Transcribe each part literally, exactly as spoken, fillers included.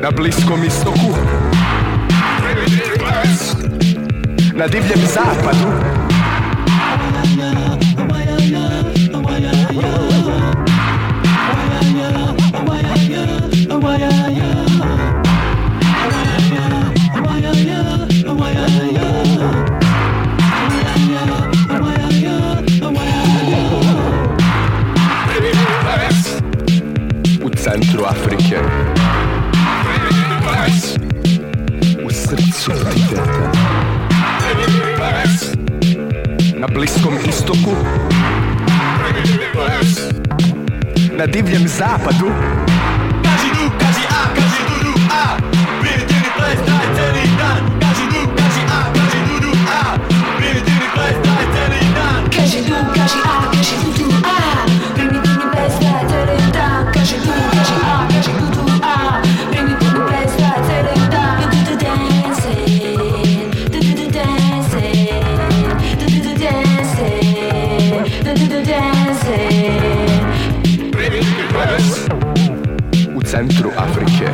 Na Bliskom istoku, na divljem zapadu, u centru Afrike, u srcu Tibeta, na Bliskom istoku, na divljem zapadu. Kaži du, kaži a, kaži du du a, primitivni ples traje cijeli dan. Kaži du, kaži a, kaži du du a, primitivni ples traje cijeli dan. Kaži du, kaži a, kaži du du a, primitivni ples traje cijeli dan. Kaži du, kaži a, kaži du du a, primitivni ples traje cijeli dan. Do do dancing, do do dancing, do do dancing, do do dancing. Primitivni ples u centru Afrike,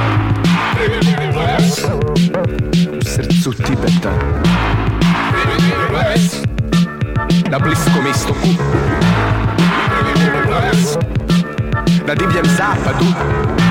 u srcu Tibeta, na Bliskom istoku, na divljem zapadu.